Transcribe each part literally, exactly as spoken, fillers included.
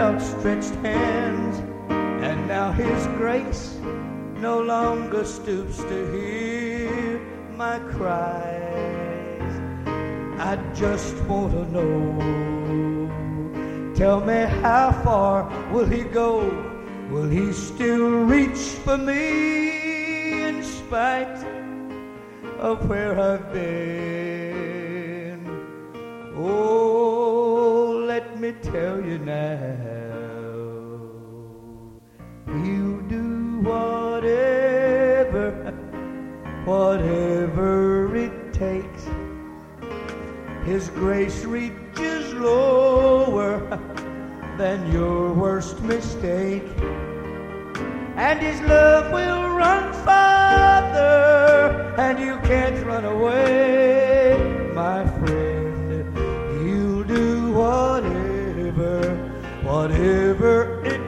outstretched hands, and now his grace no longer stoops to hear my cries. I just want to know, tell me how far will he go? Will he still reach for me in spite of where I've been? Oh, let me tell you now, he'll do whatever, whatever it takes. His grace reaches lower than your worst mistake, and his love will run farther, and you can't run away, my friend. He'll do whatever, whatever it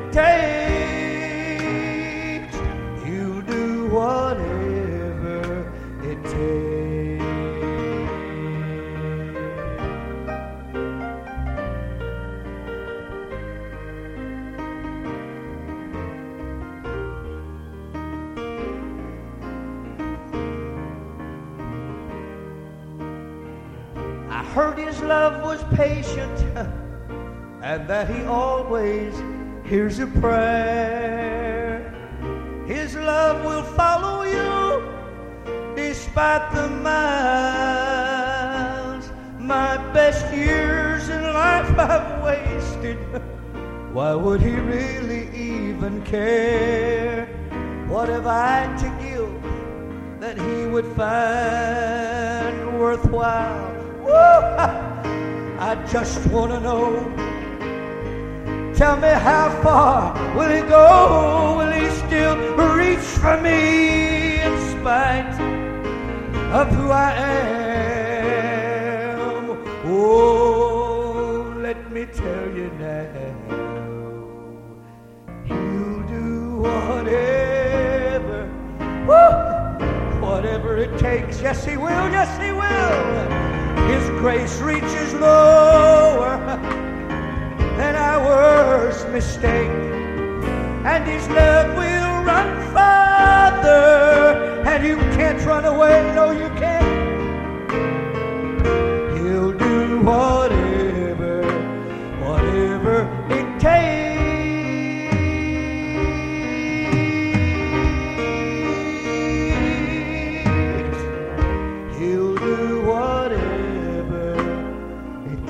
takes. He'll do whatever it takes. I heard his love was patient, and that he always hears a prayer. His love will follow you despite the miles. My best years in life I've wasted. Why would he really even care? What have I to give that he would find worthwhile? Woo! I just want to know, tell me how far will he go? Will he still reach for me in spite of who I am? Oh, let me tell you now, he'll do whatever, woo, whatever it takes. Yes, he will, yes, he will. His grace reaches lower than our worst mistake, and his love will run farther, and you can't run away, no you can't. He'll do whatever, whatever it takes. He'll do whatever it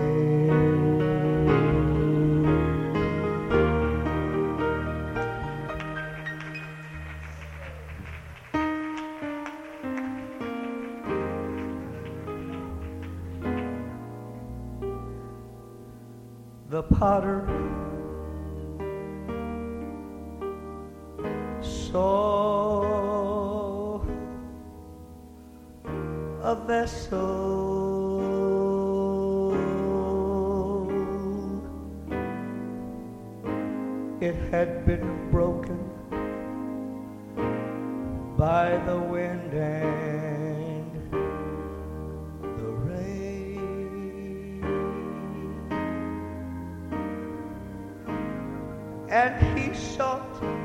The potter saw a vessel. It had been broken by the wind and the rain, and he sought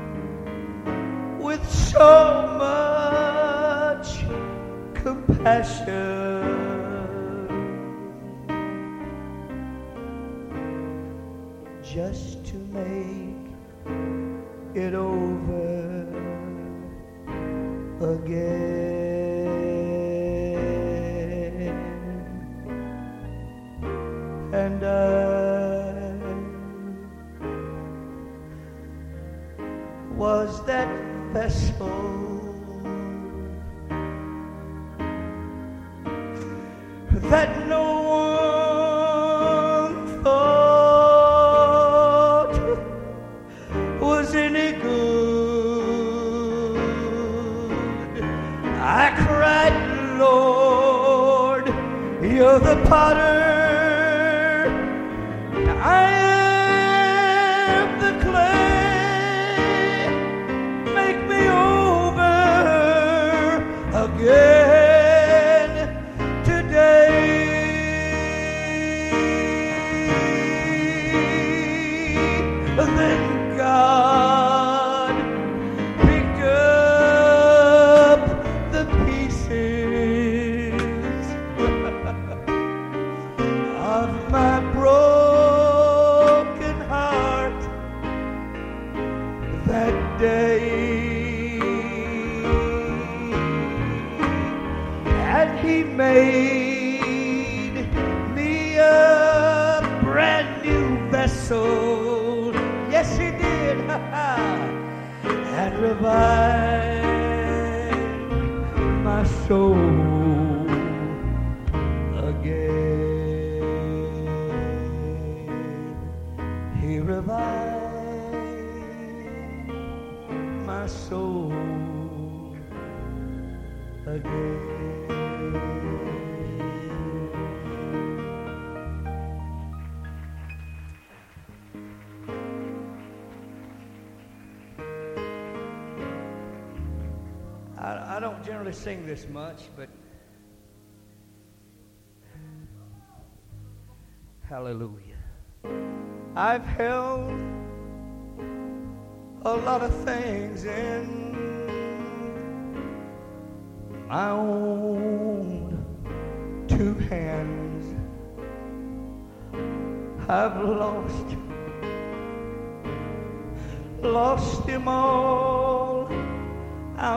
with so much compassion just to make it over again. And I was that vessel that no one thought was any good. I cried, Lord, you're the potter, I am the clay, make me over again today. day, and He made me a brand new vessel. Yes, He did. And revived my soul again. He revived my soul again. I, I don't generally sing this much, but hallelujah. I've held a lot of things in my own two hands. I've lost, lost them all, I'll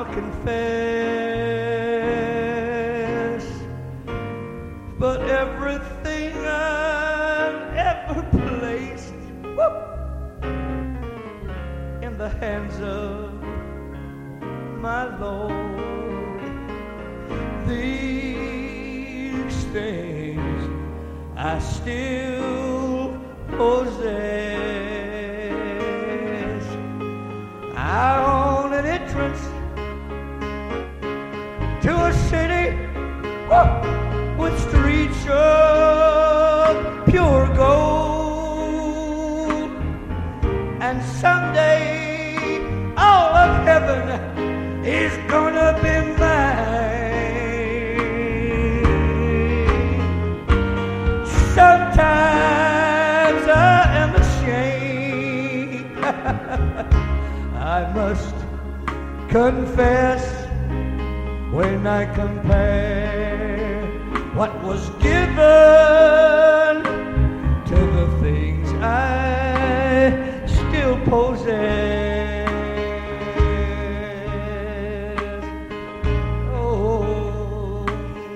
confess. But everything I've ever placed, whoop, in the hands of my Lord, these things I still possess. I own an entrance to a city, whoa, with streets of pure gold, and someday all of heaven is gonna be mine. Sometimes I am ashamed, I must confess, when I compare what was given to the things I still possess. Oh,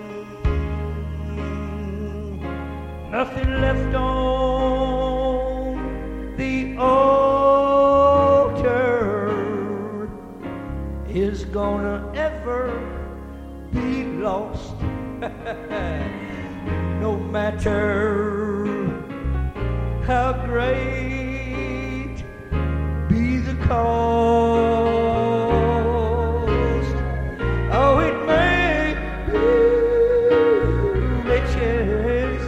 nothing left on the altar is gonna ever be lost. No matter how great be the cost. Oh, it may be riches,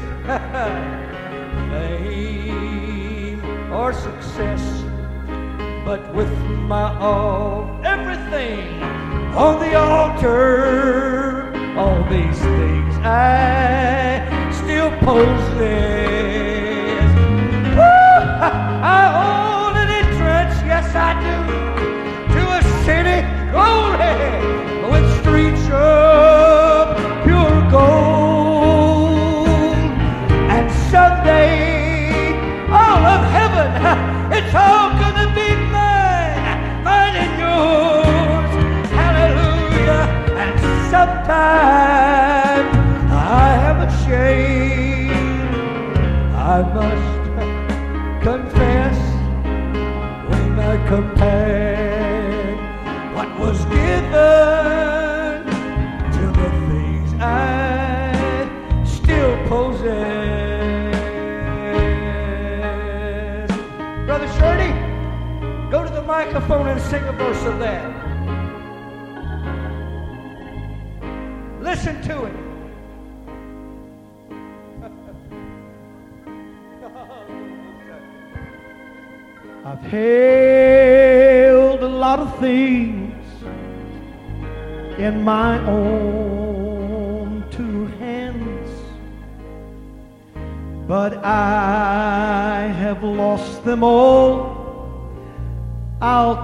fame, or success, but with my all, everything on the altar, all these things I still possess. Woo! I own an entrance, yes I do, to a city, glory, with streets of pure gold. And someday, all of heaven, it's all gonna be mine, mine and yours. And sometimes I am ashamed, I must confess, when I compare what was given to the things I still possess. Brother Shirley, go to the microphone and sing a verse of that. Listen to it. I've held a lot of things in my own two hands, but I have lost them all, I'll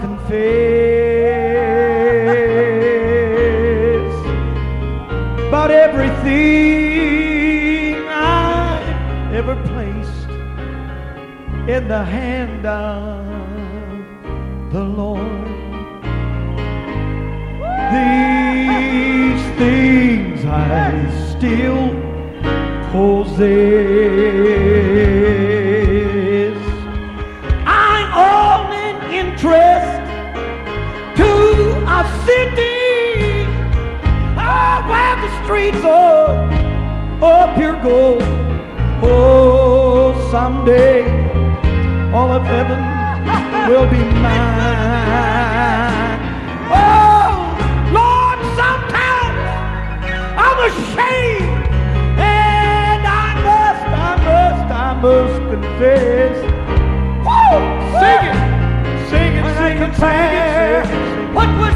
confess. But everything I ever placed in the hand of the Lord, These things I still possess. I'm all in interest to a city, oh, where the streets are of pure gold. Oh, someday all of heaven will be mine. Oh, Lord, sometimes I'm ashamed, and I must, I must, I must confess. Woo! Sing it, sing it, sing it, sing it, sing it. What was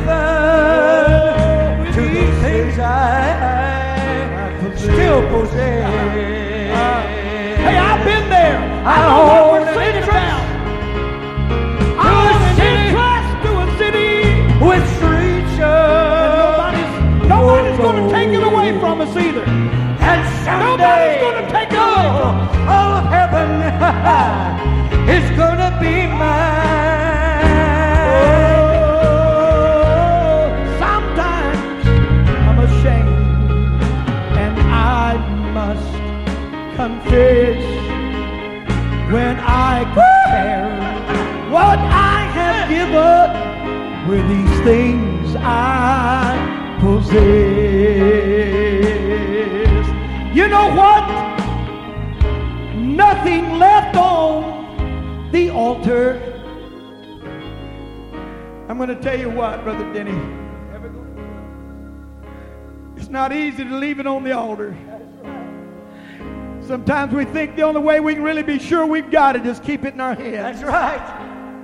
given to these things I, I still possess. Hey, I've been there. I know what we're singing about. I was interest to a city with streets. Nobody's, nobody's going to take it away from us either. And someday, nobody's going to take it away from us. All of heaven is going to be mine. Oh, sometimes I'm ashamed, and I must confess, when I compare what I have given with these things I possess. You know what? Nothing left on the altar. I'm going to tell you what, Brother Denny. It's not easy to leave it on the altar. Sometimes we think the only way we can really be sure we've got it is keep it in our heads. That's right.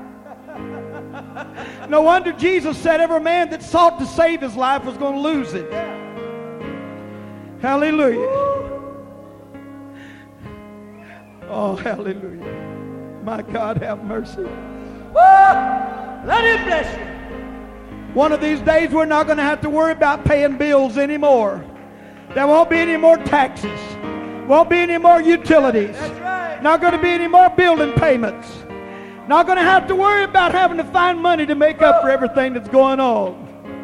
No wonder Jesus said every man that sought to save his life was going to lose it. Yeah. Hallelujah. Woo. Oh, hallelujah. My God, have mercy. Woo. Let him bless you. One of these days we're not going to have to worry about paying bills anymore. There won't be any more taxes. Won't be any more utilities. That's right. Not going to be any more building payments. Not going to have to worry about having to find money to make up for everything that's going on.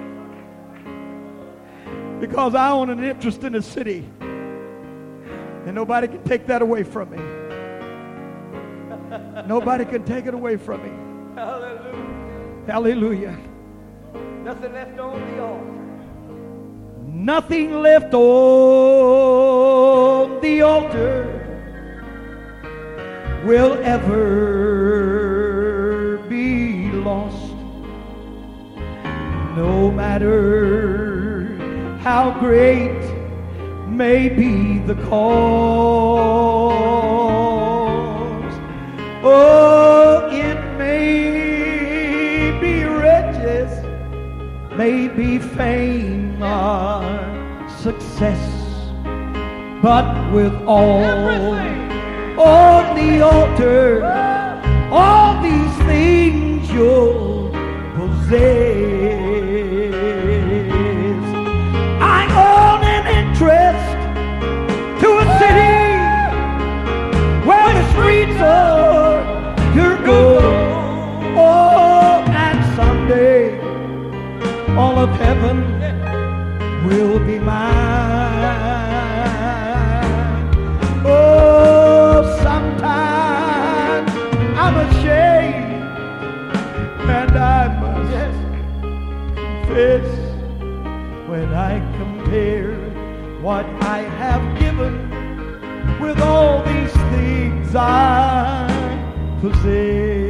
Because I own an interest in the city. And nobody can take that away from me. Nobody can take it away from me. Hallelujah. Hallelujah. Nothing left on the altar. Nothing left on the altar will ever be lost. No matter how great may be the cause. Oh, it may be riches, may be fame or success, but with all Everything. on the altar, all these things you'll possess. I own an interest to a city where the streets are your gold. Oh, and someday all of heaven will be mine. Oh, sometimes I'm ashamed, and I must yes. confess, when I compare what I have given with all these things I possess.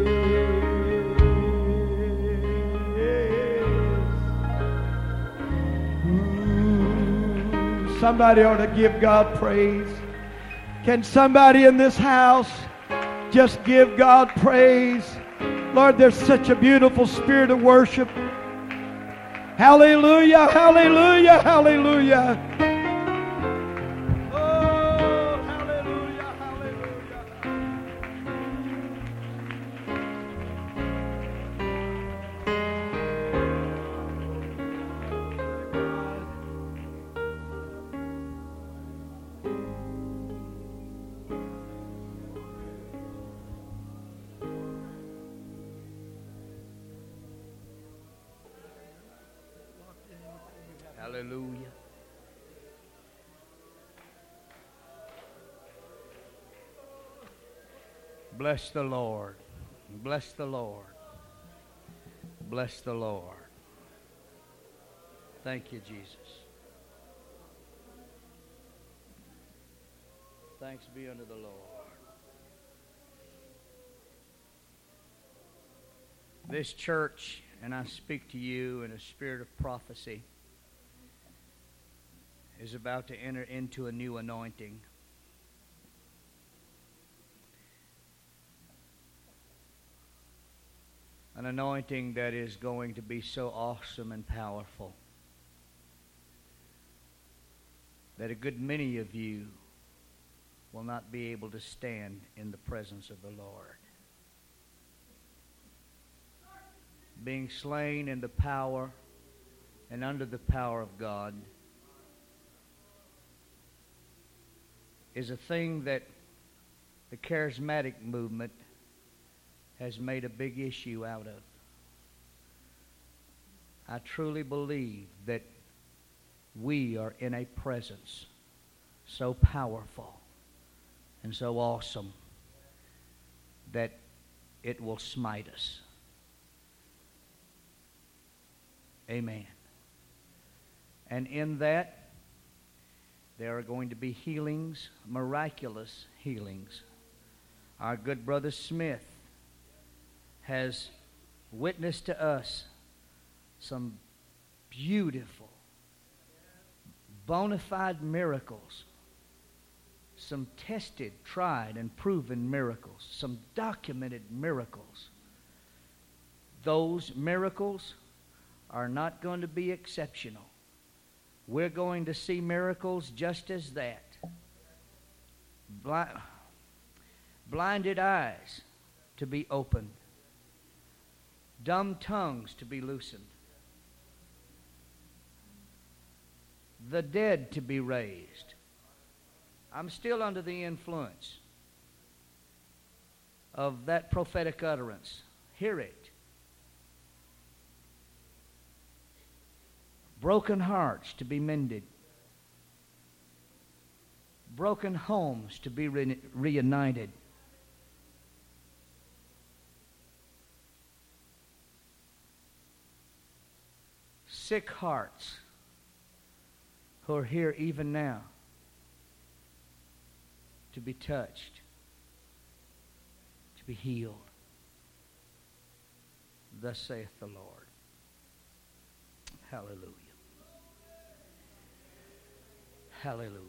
Somebody ought to give God praise. Can somebody in this house just give God praise? Lord, there's such a beautiful spirit of worship. Hallelujah, hallelujah, hallelujah. Oh, hallelujah, hallelujah. Hallelujah. Bless the Lord. Bless the Lord. Bless the Lord. Thank you, Jesus. Thanks be unto the Lord. This church, and I speak to you in a spirit of prophecy, is about to enter into a new anointing. An anointing that is going to be so awesome and powerful that a good many of you will not be able to stand in the presence of the Lord. Being slain in the power and under the power of God is a thing that the charismatic movement has made a big issue out of. I truly believe that we are in a presence so powerful and so awesome that it will smite us. Amen. And in that, there are going to be healings, miraculous healings. Our good brother Smith has witnessed to us some beautiful, bona fide miracles, some tested, tried, and proven miracles, some documented miracles. Those miracles are not going to be exceptional. We're going to see miracles just as that. Blind, blinded eyes to be opened. Dumb tongues to be loosened. The dead to be raised. I'm still under the influence of that prophetic utterance. Hear it. Broken hearts to be mended. Broken homes to be re- reunited. Sick hearts who are here even now to be touched, to be healed. Thus saith the Lord. Hallelujah. Hallelujah.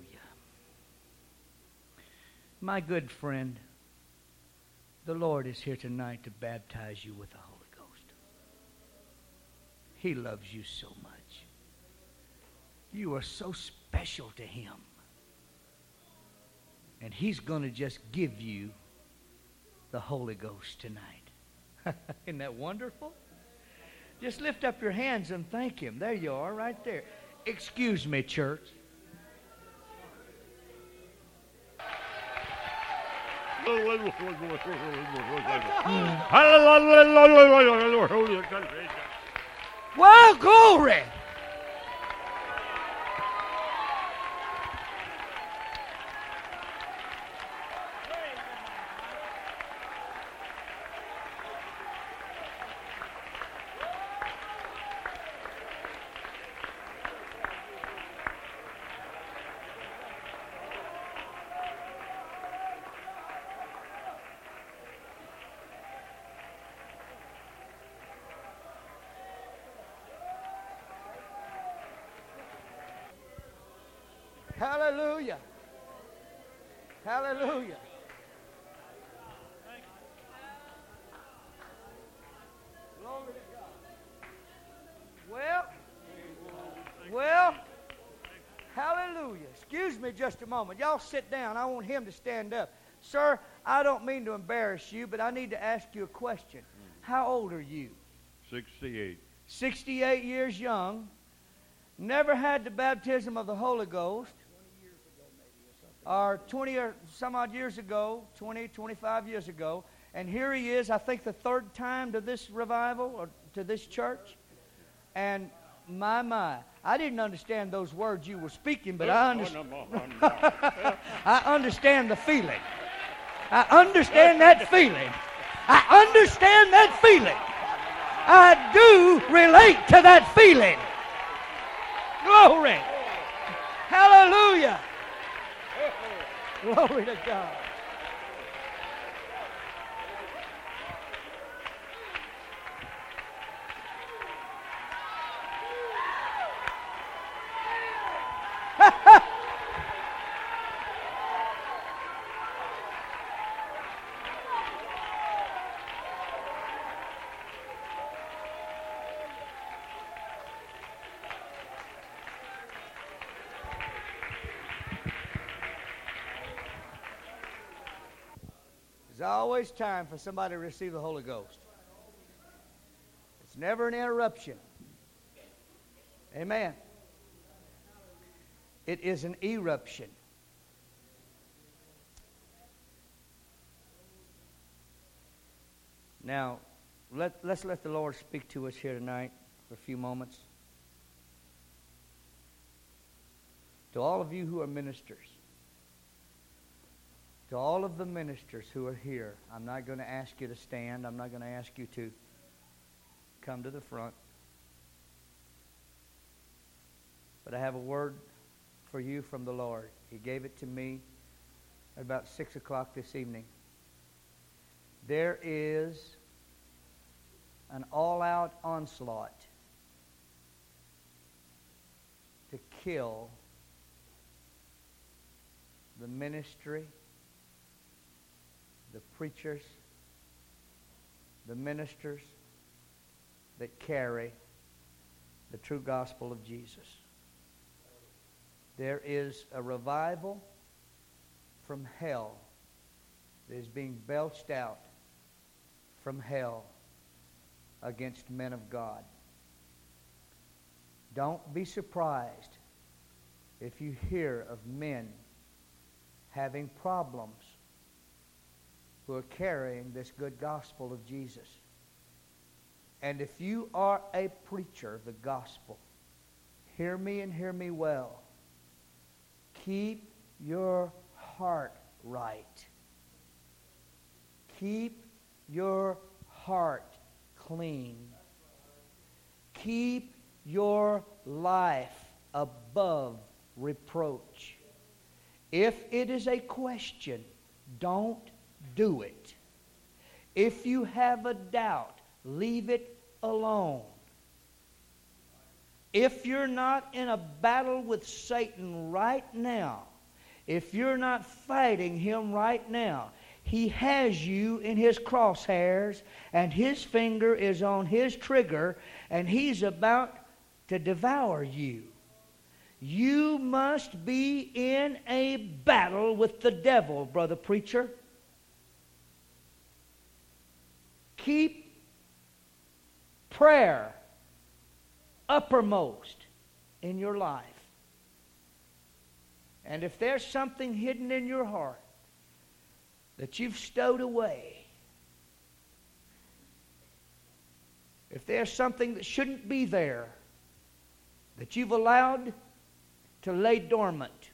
My good friend, the Lord is here tonight to baptize you with the Holy Ghost. He loves you so much. You are so special to Him. And He's going to just give you the Holy Ghost tonight. Isn't that wonderful? Just lift up your hands and thank Him. There you are, right there. Excuse me, church. Well, glory. Hallelujah. Hallelujah. Glory to God. Well, well, hallelujah. Excuse me just a moment. Y'all sit down. I want him to stand up. Sir, I don't mean to embarrass you, but I need to ask you a question. How old are you? sixty-eight. sixty-eight years young. Never had the baptism of the Holy Ghost. Or twenty or some odd years ago, twenty, twenty-five years ago. And here he is, I think the third time to this revival or to this church. And My, my. I didn't understand those words you were speaking, but I, understand. I understand the feeling. I understand that feeling. I understand that feeling. I do relate to that feeling. Glory. Hallelujah. Glory to God. There's always time for somebody to receive the Holy Ghost. It's never an interruption. Amen. It is an eruption. Now, let, let's let the Lord speak to us here tonight for a few moments. To all of you who are ministers, to all of the ministers who are here, I'm not going to ask you to stand. I'm not going to ask you to come to the front. But I have a word for you from the Lord. He gave it to me at about six o'clock this evening. There is an all-out onslaught to kill the ministry, the preachers, the ministers that carry the true gospel of Jesus. There is a revival from hell that is being belched out from hell against men of God. Don't be surprised if you hear of men having problems who are carrying this good gospel of Jesus. And if you are a preacher of the gospel, hear me and hear me well. Keep your heart right. Keep your heart clean. Keep your life above reproach. If it is a question, don't do it. If you have a doubt, leave it alone. If you're not in a battle with Satan right now, if you're not fighting him right now, he has you in his crosshairs, and his finger is on his trigger, and he's about to devour you. You must be in a battle with the devil, brother preacher. Keep prayer uppermost in your life. And if there's something hidden in your heart that you've stowed away, if there's something that shouldn't be there that you've allowed to lay dormant,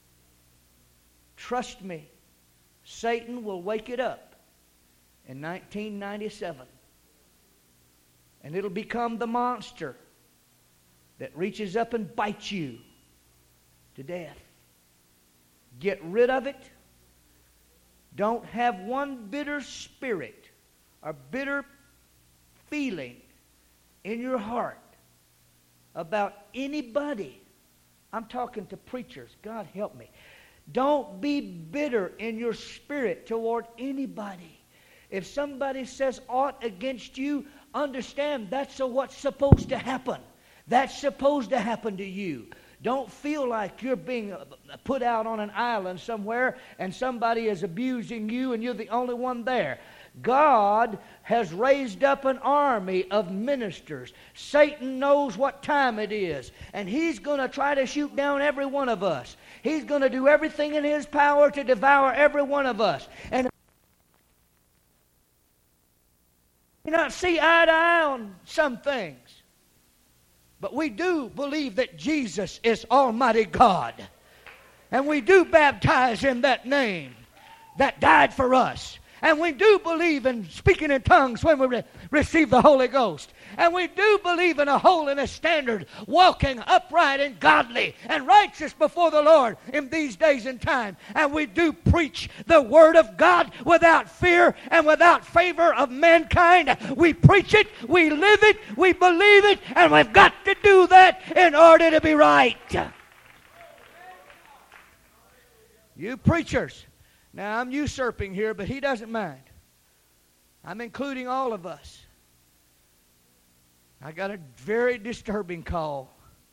trust me, Satan will wake it up in nineteen ninety-seven. And it'll become the monster that reaches up and bites you to death. Get rid of it. Don't have one bitter spirit or bitter feeling in your heart about anybody. I'm talking to preachers. God help me. Don't be bitter in your spirit toward anybody. If somebody says aught against you, understand that's what's supposed to happen. That's supposed to happen to you. Don't feel like you're being put out on an island somewhere and somebody is abusing you and you're the only one there. God has raised up an army of ministers. Satan knows what time it is, and he's going to try to shoot down every one of us. He's going to do everything in his power to devour every one of us. And you not see eye to eye on some things, But we do believe that Jesus is Almighty God. And we do baptize in that name that died for us. And we do believe in speaking in tongues when we re- receive the Holy Ghost. And we do believe in a holiness standard, walking upright and godly and righteous before the Lord in these days and time. And we do preach the Word of God without fear and without favor of mankind. We preach it, we live it, we believe it, and we've got to do that in order to be right. You preachers. Now, I'm usurping here, but he doesn't mind. I'm including all of us. I got a very disturbing call.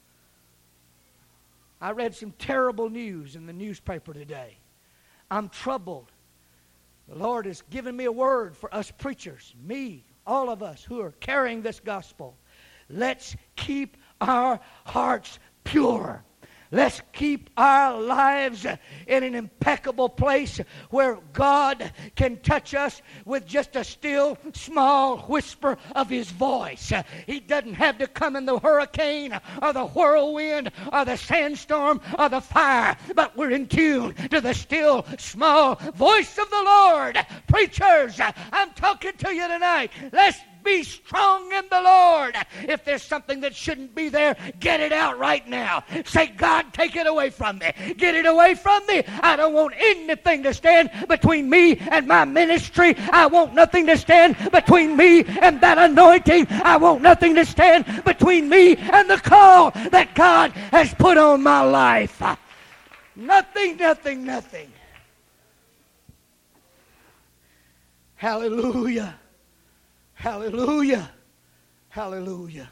I read some terrible news in the newspaper today. I'm troubled. The Lord has given me a word for us preachers, me, all of us who are carrying this gospel. Let's keep our hearts pure. Let's keep our lives in an impeccable place where God can touch us with just a still, small whisper of His voice. He doesn't have to come in the hurricane or the whirlwind or the sandstorm or the fire, but we're in tune to the still, small voice of the Lord. Preachers, I'm talking to you tonight. Let's be strong in the Lord. If there's something that shouldn't be there, get it out right now. Say, God, take it away from me. Get it away from me. I don't want anything to stand between me and my ministry. I want nothing to stand between me and that anointing. I want nothing to stand between me and the call that God has put on my life. Nothing, nothing, nothing. Hallelujah. Hallelujah. Hallelujah.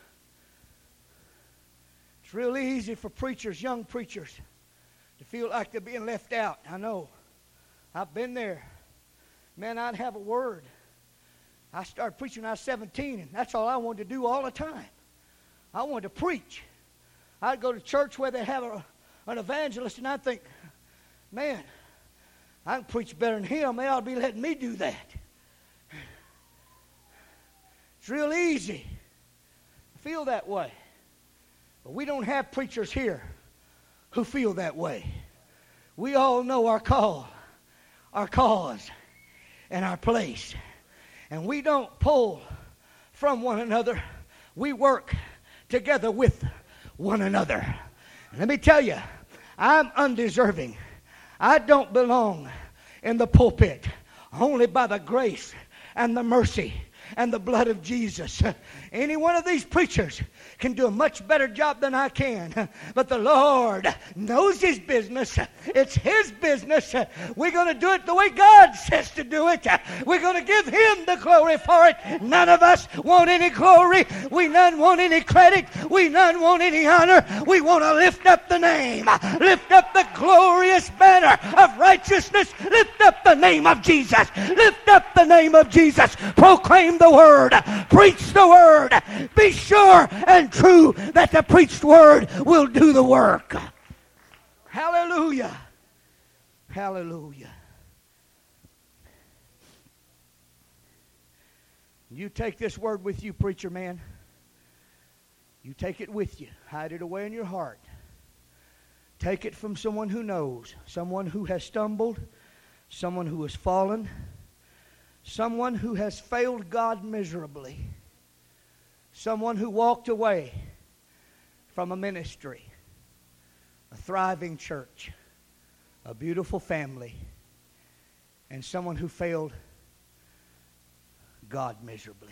It's really easy for preachers, young preachers, to feel like they're being left out. I know. I've been there. Man, I'd have a word. I started preaching when I was seventeen, and that's all I wanted to do all the time. I wanted to preach. I'd go to church where they have a, an evangelist, and I'd think, man, I can preach better than him. They ought to be letting me do that. It's real easy to feel that way. But we don't have preachers here who feel that way. We all know our call, our cause, and our place. And we don't pull from one another. We work together with one another. And let me tell you, I'm undeserving. I don't belong in the pulpit only by the grace and the mercy and the blood of Jesus. Any one of these preachers can do a much better job than I can. But the Lord knows His business. It's His business. We're going to do it the way God says to do it. We're going to give Him the glory for it. None of us want any glory. We none want any credit. We none want any honor. We want to lift up the name. Lift up the glorious banner of righteousness. Lift up the name of Jesus. Lift up the name of Jesus. Proclaim the word. Preach the word. Be sure and true that the preached word will do the work. Hallelujah. Hallelujah. You take this word with you, preacher man. You take it with you. Hide it away in your heart. Take it from someone who knows, someone who has stumbled, someone who has fallen, someone who has failed God miserably, someone who walked away from a ministry, a thriving church, a beautiful family, and someone who failed God miserably.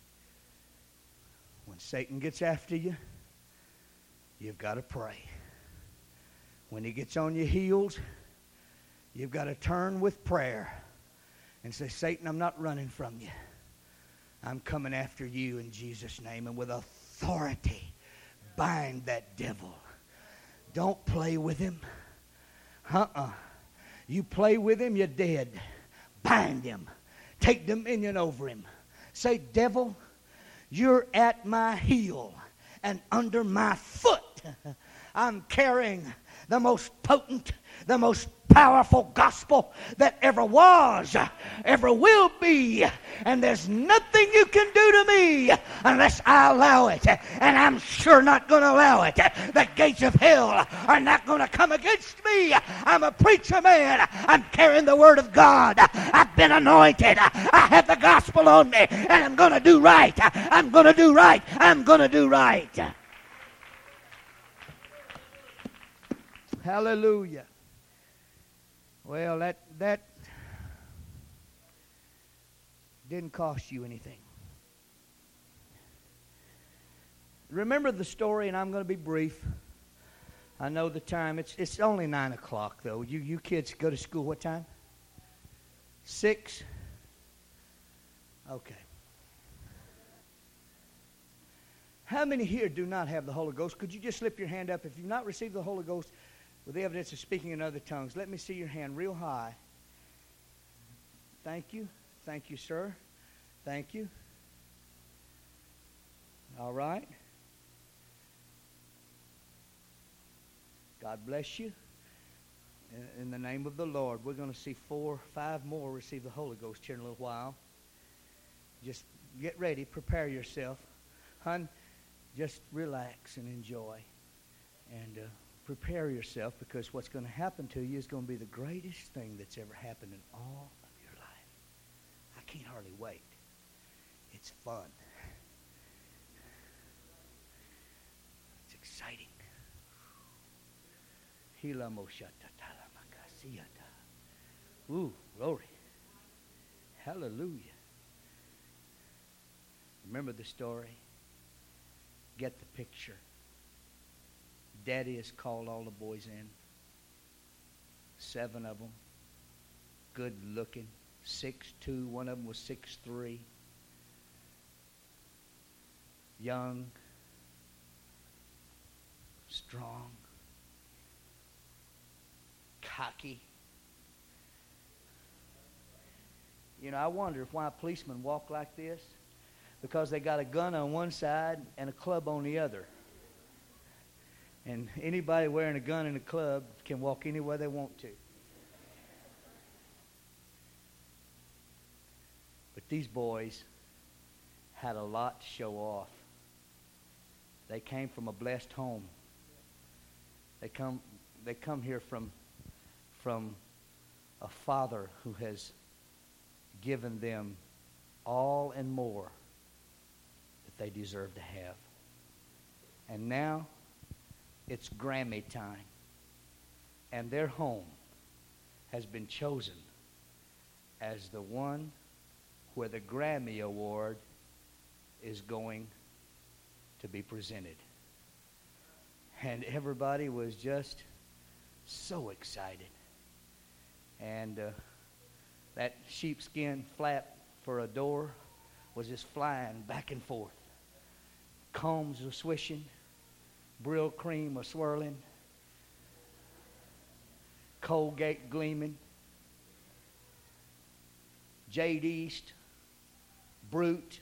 When Satan gets after you, you've got to pray. When he gets on your heels, you've got to turn with prayer and say, Satan, I'm not running from you. I'm coming after you in Jesus' name. And with authority, bind that devil. Don't play with him. Uh-uh. You play with him, you're dead. Bind him. Take dominion over him. Say, devil, you're at my heel and under my foot. I'm carrying the most potent, the most powerful gospel that ever was, ever will be. And there's nothing you can do to me unless I allow it. And I'm sure not going to allow it. The gates of hell are not going to come against me. I'm a preacher man. I'm carrying the word of God. I've been anointed. I have the gospel on me. And I'm going to do right. I'm going to do right. I'm going to do right. Hallelujah. Well, that that didn't cost you anything. Remember the story, and I'm going to be brief. I know the time. It's it's only nine o'clock, though. You you kids go to school what time? Six? Okay. How many here do not have the Holy Ghost? Could you just slip your hand up? If you've not received the Holy Ghost with the evidence of speaking in other tongues, let me see your hand real high. Thank you. Thank you, sir. Thank you. All right. God bless you. In, in the name of the Lord, we're going to see four, five more receive the Holy Ghost here in a little while. Just get ready. Prepare yourself. Hun, just relax and enjoy. And uh, prepare yourself, because what's going to happen to you is going to be the greatest thing that's ever happened in all of your life. I can't hardly wait. It's fun. It's exciting. Ooh, glory. Hallelujah. Remember the story. Get the picture. Daddy has called all the boys in. Seven of them. Good looking. Six two. One of them was six three. Young. Strong. Cocky. You know, I wonder if why policemen walk like this. Because they got a gun on one side and a club on the other. And anybody wearing a gun and a club can walk anywhere they want to. But these boys had a lot to show off. They came from a blessed home. They come they come here from from a father who has given them all and more that they deserve to have. And now it's Grammy time. And their home has been chosen as the one where the Grammy Award is going to be presented. And everybody was just so excited. And uh, that sheepskin flap for a door was just flying back and forth. Combs were swishing. Brill cream was swirling. Colgate gleaming. Jade East. Brute.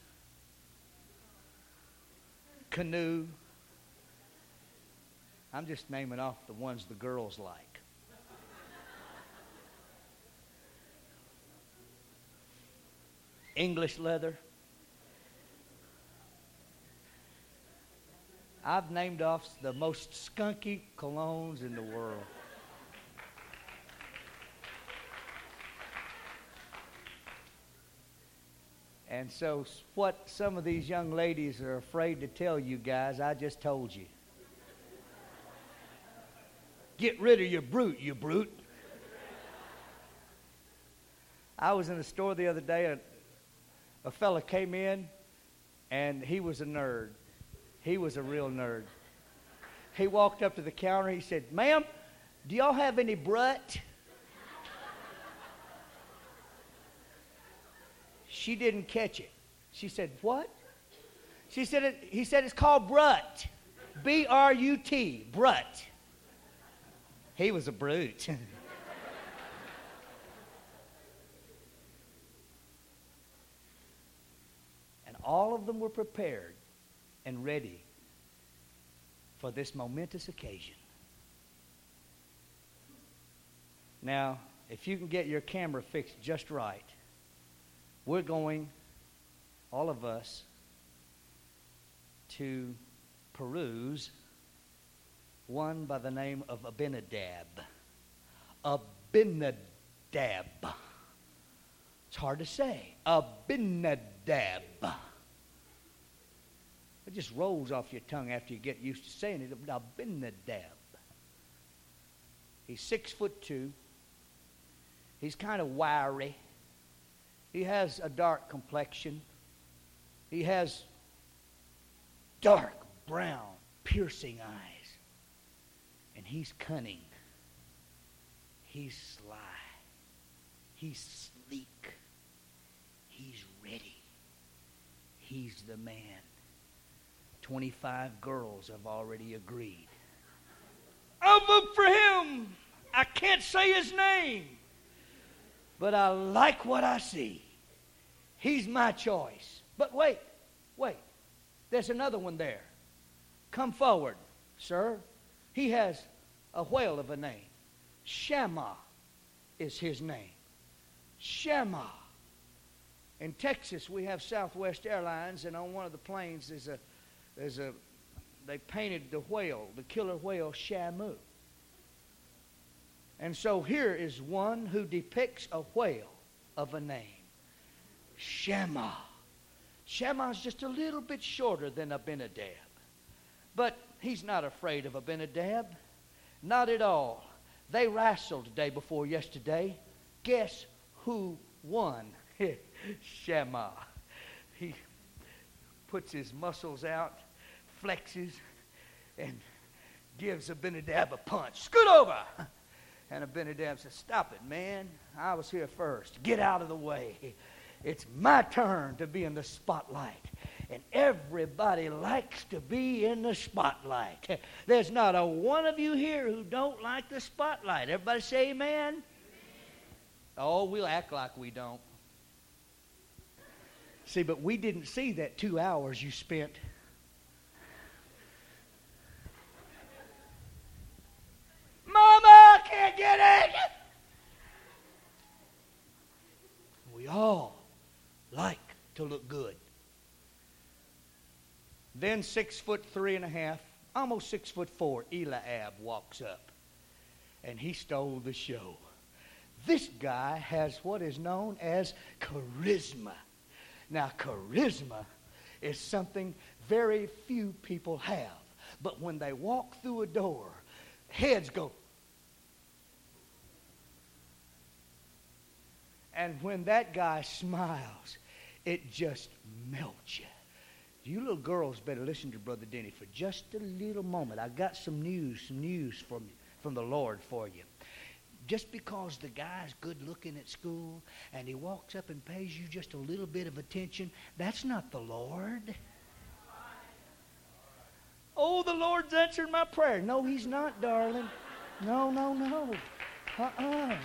Canoe. I'm just naming off the ones the girls like. English leather. I've named off the most skunky colognes in the world. And so what some of these young ladies are afraid to tell you guys, I just told you. Get rid of your brute, you brute. I was in a store the other day. A, a fella came in, and he was a nerd. He was a real nerd. He walked up to the counter. He said, "Ma'am, do y'all have any brut?" She didn't catch it. She said, "What?" She said, it, he said, "It's called brut. B R U T, brut." He was a brute. And all of them were prepared and ready for this momentous occasion. Now, if you can get your camera fixed just right, we're going, all of us, to peruse one by the name of Abinadab. Abinadab. It's hard to say. Abinadab. It just rolls off your tongue after you get used to saying it. Abinadab. He's six foot two. He's kind of wiry. He has a dark complexion. He has dark brown, piercing eyes. And he's cunning. He's sly. He's sleek. He's ready. He's the man. Twenty-five girls have already agreed. I'll vote for him. I can't say his name, but I like what I see. He's my choice. But wait, wait. There's another one there. Come forward, sir. He has a whale of a name. Shammah is his name. Shammah. In Texas, we have Southwest Airlines, and on one of the planes there's a, there's a, they painted the whale, the killer whale, Shamu. And so here is one who depicts a whale of a name. Shammah. Shammah is just a little bit shorter than Abinadab. But he's not afraid of Abinadab. Not at all. They wrestled day before yesterday. Guess who won? Shammah. He puts his muscles out, flexes, and gives Abinadab a punch. Scoot over! And Abinadab says, stop it, man. I was here first. Get out of the way. It's my turn to be in the spotlight. And everybody likes to be in the spotlight. There's not a one of you here who don't like the spotlight. Everybody say amen? Amen. Oh, we'll act like we don't. See, but we didn't see that two hours you spent. Mama, I can't get it! We all like to look good. Then six foot three and a half, almost six foot four, Eliab walks up. And he stole the show. This guy has what is known as charisma. Now, charisma is something very few people have. But when they walk through a door, heads go. And when that guy smiles, it just melts you. You little girls better listen to Brother Denny for just a little moment. I got some news, some news from, from the Lord for you. Just because the guy's good looking at school and he walks up and pays you just a little bit of attention, that's not the Lord. Oh, the Lord's answered my prayer. No, he's not, darling. No, no, no. Uh-uh.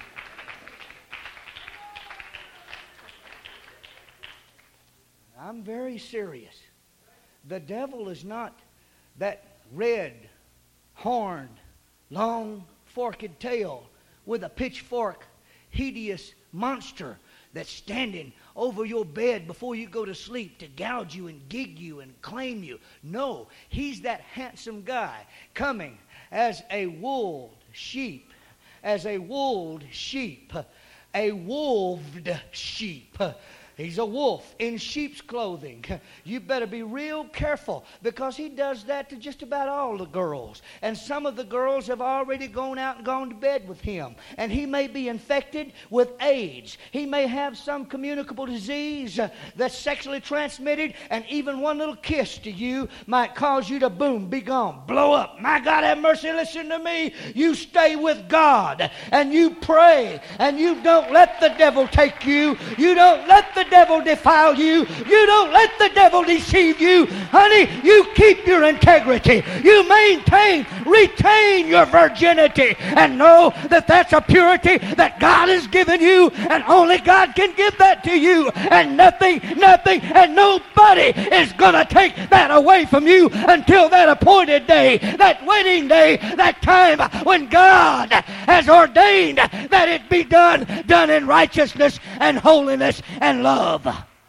I'm very serious. The devil is not that red, horned, long, forked tail with a pitchfork, hideous monster that's standing over your bed before you go to sleep to gouge you and gig you and claim you. No, he's that handsome guy coming as a wooled sheep, as a wooled sheep, a wolved sheep. He's a wolf in sheep's clothing. You better be real careful because he does that to just about all the girls. And some of the girls have already gone out and gone to bed with him. And he may be infected with AIDS. He may have some communicable disease uh, that's sexually transmitted. And even one little kiss to you might cause you to boom, be gone, blow up. My God, have mercy, listen to me. You stay with God and you pray and you don't let the devil take you. You don't let the devil defile you. You don't let the devil deceive you. Honey, you keep your integrity. You maintain retain your virginity and know that that's a purity that God has given you, and only God can give that to you, and nothing, nothing, and nobody is going to take that away from you until that appointed day, that wedding day, that time when God has ordained that it be done, done in righteousness and holiness and love.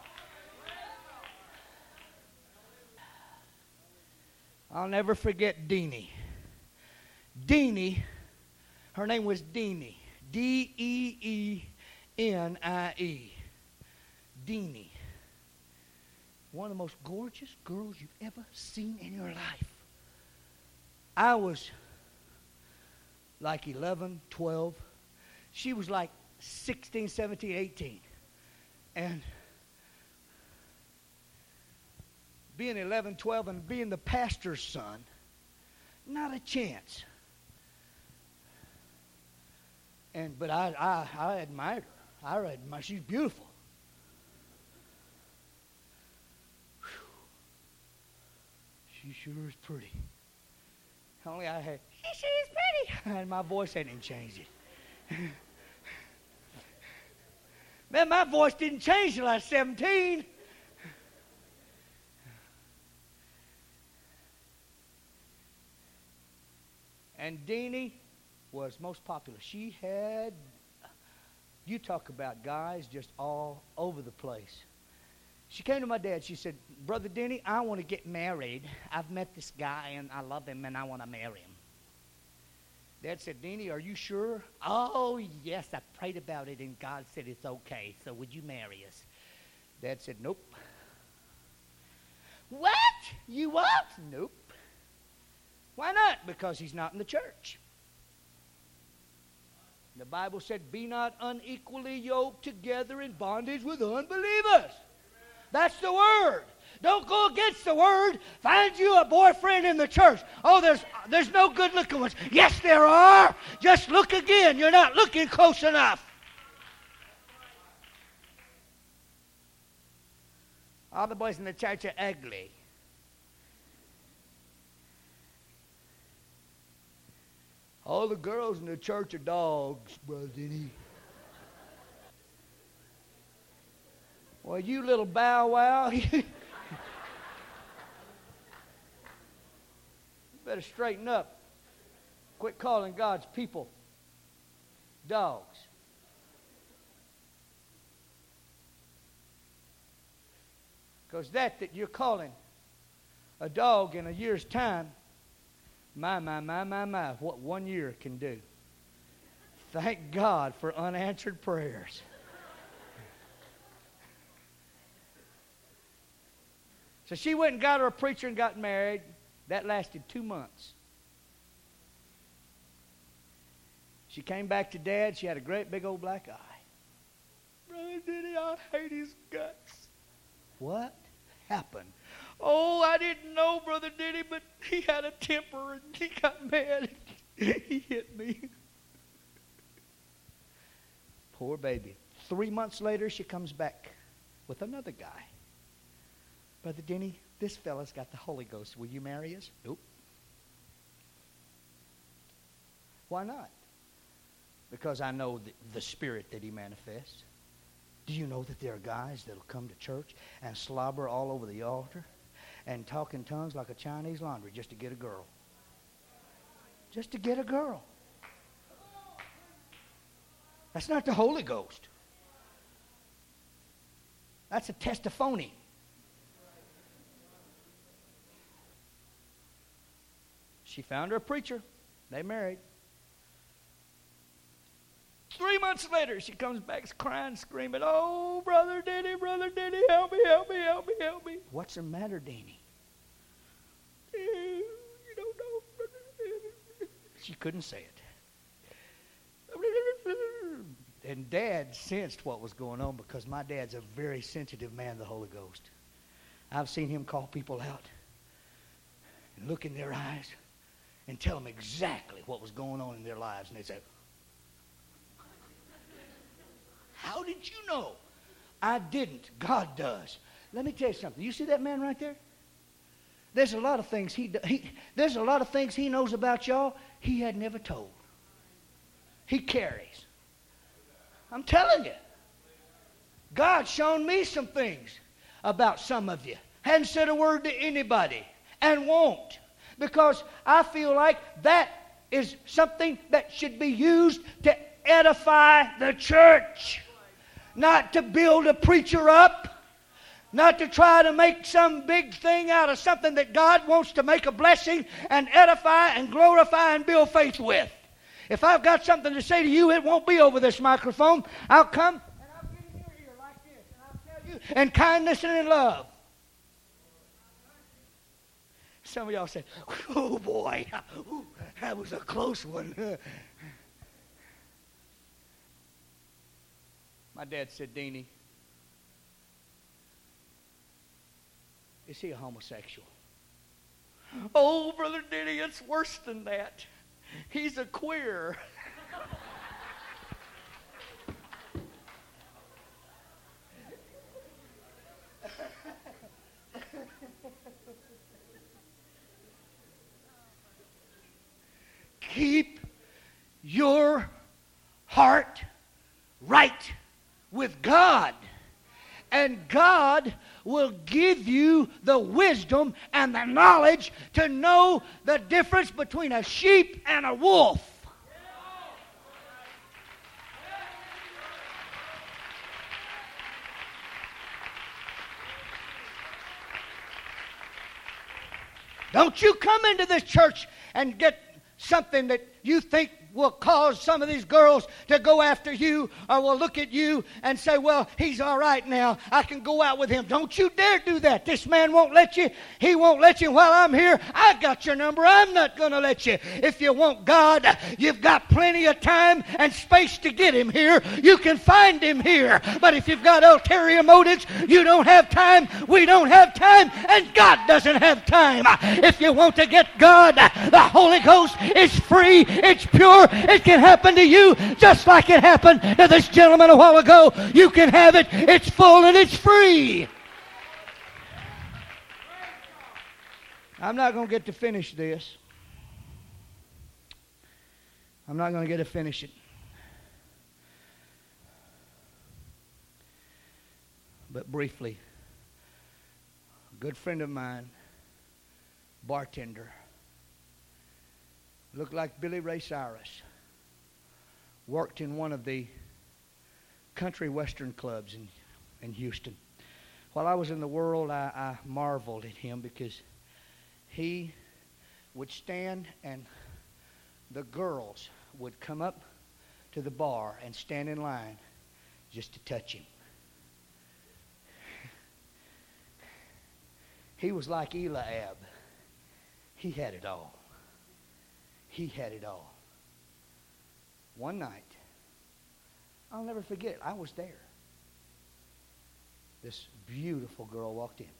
I'll never forget Deanie. Deanie, her name was Deanie. D E E N I E. Deanie. One of the most gorgeous girls you've ever seen in your life. I was like eleven, twelve. She was like sixteen, seventeen, eighteen. And being eleven, twelve, and being the pastor's son, not a chance. And but I, I, I admired her. I admired. She's beautiful. Whew. She sure is pretty. Only I had, she sure is pretty. And my voice hadn't even changed it. Man, my voice didn't change till I was seventeen. And Deanie was most popular. She had, you talk about guys just all over the place. She came to my dad. She said, Brother Denny, I want to get married. I've met this guy, and I love him, and I want to marry him. Dad said, Deanie, are you sure? Oh, yes, I prayed about it, and God said it's okay, so would you marry us? Dad said, nope. What? You what? Nope. Why not? Because he's not in the church. The Bible said, be not unequally yoked together in bondage with unbelievers. That's the word. Don't go against the word. Find you a boyfriend in the church. Oh, there's there's no good looking ones. Yes, there are. Just look again. You're not looking close enough. All the boys in the church are ugly. All the girls in the church are dogs, Brother Denny. Well, you little bow wow. You better straighten up. Quit calling God's people dogs. Because that that you're calling a dog in a year's time, my, my, my, my, my, what one year can do. Thank God for unanswered prayers. So she went and got her a preacher and got married. That lasted two months. She came back to Dad. She had a great big old black eye. Brother Denny, I hate his guts. What happened? Oh, I didn't know, Brother Denny, but he had a temper and he got mad. He hit me. Poor baby. Three months later, she comes back with another guy. Brother Denny, this fella's got the Holy Ghost. Will you marry us? Nope. Why not? Because I know the, the spirit that he manifests. Do you know that there are guys that'll come to church and slobber all over the altar and talk in tongues like a Chinese laundry just to get a girl? Just to get a girl. That's not the Holy Ghost. That's a testimony. She found her a preacher. They married. Three months later, she comes back crying, screaming, oh, Brother Denny, Brother Denny, help me, help me, help me, help me. What's the matter, Denny? You don't know. She couldn't say it. And Dad sensed what was going on because my dad's a very sensitive man, the Holy Ghost. I've seen him call people out and look in their eyes and tell them exactly what was going on in their lives. And they'd say, how did you know? I didn't. God does. Let me tell you something. You see that man right there? There's a lot of things he, he there's a lot of things he knows about y'all he had never told. He carries. I'm telling you. God's shown me some things about some of you. Hadn't said a word to anybody and won't. Because I feel like that is something that should be used to edify the church. Not to build a preacher up. Not to try to make some big thing out of something that God wants to make a blessing and edify and glorify and build faith with. If I've got something to say to you, it won't be over this microphone. I'll come and I'll get in your ear like this and I'll tell you in kindness and in love. Some of y'all said, oh boy, ooh, that was a close one. My dad said, Deanie, is he a homosexual? Oh, Brother Denny, it's worse than that. He's a queer. Keep your heart right with God, and God will give you the wisdom and the knowledge to know the difference between a sheep and a wolf. Don't you come into this church and get something that you think will cause some of these girls to go after you or will look at you and say, well, he's all right now. I can go out with him. Don't you dare do that. This man won't let you. He won't let you. While I'm here, I got your number. I'm not going to let you. If you want God, you've got plenty of time and space to get him here. You can find him here. But if you've got ulterior motives, you don't have time. We don't have time. And God doesn't have time. If you want to get God, the Holy Ghost is free. It's pure. It can happen to you just like it happened to this gentleman a while ago. You can have it. It's full and it's free. I'm not going to get to finish this. I'm not going to get to finish it. But briefly, a good friend of mine, bartender, looked like Billy Ray Cyrus, worked in one of the country western clubs in, in Houston. While I was in the world, I, I marveled at him because he would stand and the girls would come up to the bar and stand in line just to touch him. He was like Eliab. He had it all. He had it all. One night, I'll never forget it, I was there. This beautiful girl walked in.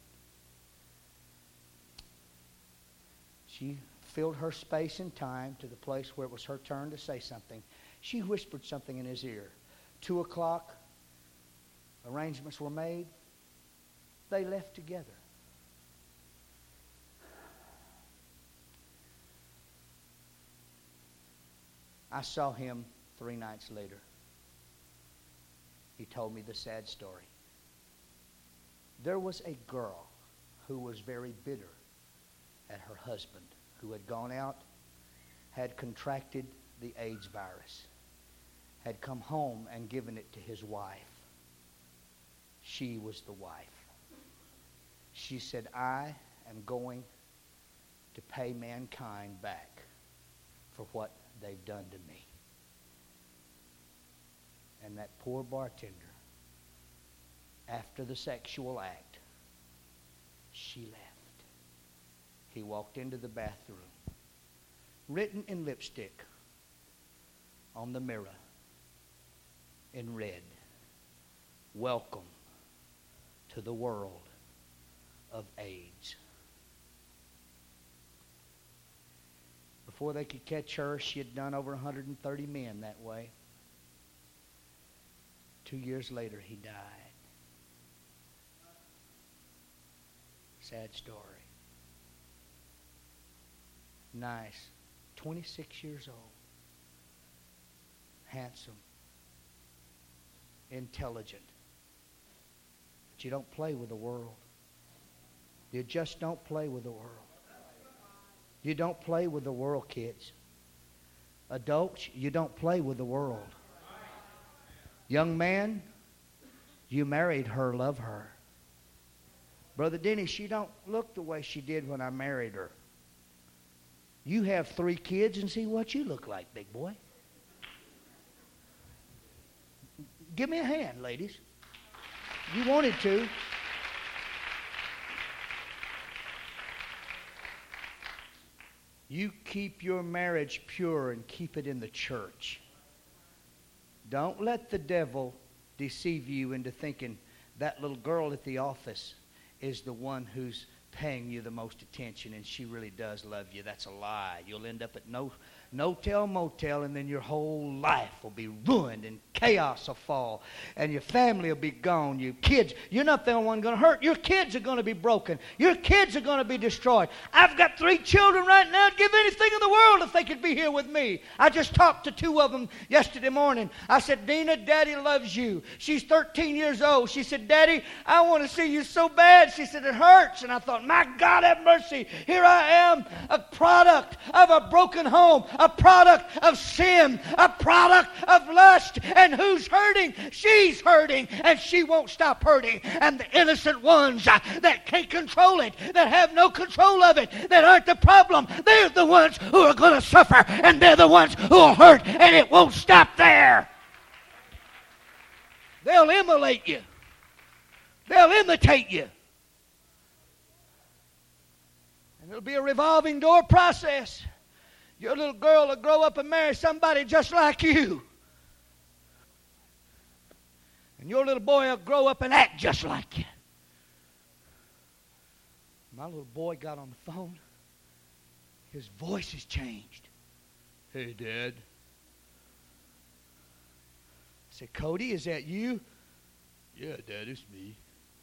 She filled her space and time to the place where it was her turn to say something. She whispered something in his ear. Two o'clock, arrangements were made. They left together. I saw him three nights later. He told me the sad story. There was a girl who was very bitter at her husband, who had gone out, had contracted the AIDS virus, had come home and given it to his wife. She was the wife. She said, I am going to pay mankind back for what they've done to me. And that poor bartender, after the sexual act, she left. He walked into the bathroom. Written in lipstick on the mirror in red, welcome to the world of AIDS. Before they could catch her, she had done over one hundred thirty men that way. Two years later, he died. Sad story. nice, twenty-six years old, handsome, intelligent. But you don't play with the world. You just don't play with the world. You don't play with the world, kids. Adults, you don't play with the world. Young man, you married her, love her. Brother Denny, she don't look the way she did when I married her. You have three kids and see what you look like, big boy. Give me a hand, ladies. You wanted to. You keep your marriage pure and keep it in the church. Don't let the devil deceive you into thinking that little girl at the office is the one who's paying you the most attention and she really does love you. That's a lie. You'll end up at no no-tell motel, and then your whole life will be ruined and chaos will fall and your family will be gone. Your kids, you're not the only one going to hurt. Your kids are going to be broken. Your kids are going to be destroyed. I've got three children right now. I'd give anything in the world if they could be here with me. I just talked to two of them yesterday morning. I said, Dina, Daddy loves you. She's thirteen years old. She said, Daddy, I want to see you so bad. She said, it hurts. And I thought, my God, have mercy. Here I am, a product of a broken home, a product of sin, a product of lust. And who's hurting? She's hurting, and she won't stop hurting. And the innocent ones uh, that can't control it, that have no control of it, that aren't the problem, they're the ones who are going to suffer, and they're the ones who will hurt, and it won't stop there. They'll immolate you. They'll imitate you. And it'll be a revolving door process. Your little girl will grow up and marry somebody just like you. And your little boy will grow up and act just like you. My little boy got on the phone. His voice has changed. Hey, Dad. I said, Cody, is that you? Yeah, Dad, it's me.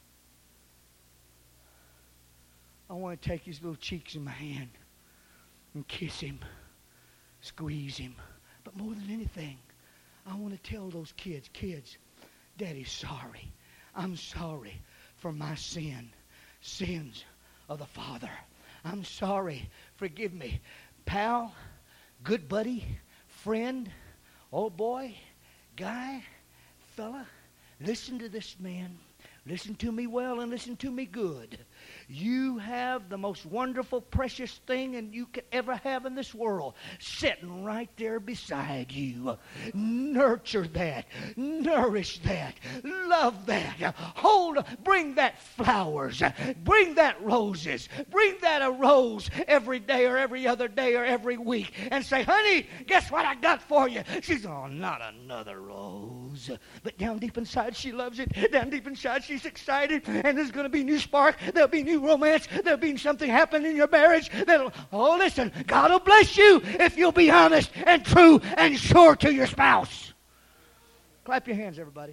I want to take his little cheeks in my hand and kiss him, squeeze him. But more than anything, I want to tell those kids, kids, Daddy's sorry. I'm sorry for my sin, sins of the Father. I'm sorry. Forgive me. Pal, good buddy, friend, old boy, guy, fella, listen to this man. Listen to me well and listen to me good. You have the most wonderful, precious thing and you could ever have in this world sitting right there beside you. Nurture that. Nourish that. Love that. Hold, bring that flowers. Bring that roses. Bring that a rose every day or every other day or every week and say, honey, guess what I got for you? She's, oh, not another rose. But down deep inside, she loves it. Down deep inside, she's excited. And there's going to be new spark. There'll be new romance. There'll be something happen in your marriage. That'll, oh, listen, God will bless you if you'll be honest and true and sure to your spouse. Clap your hands, everybody.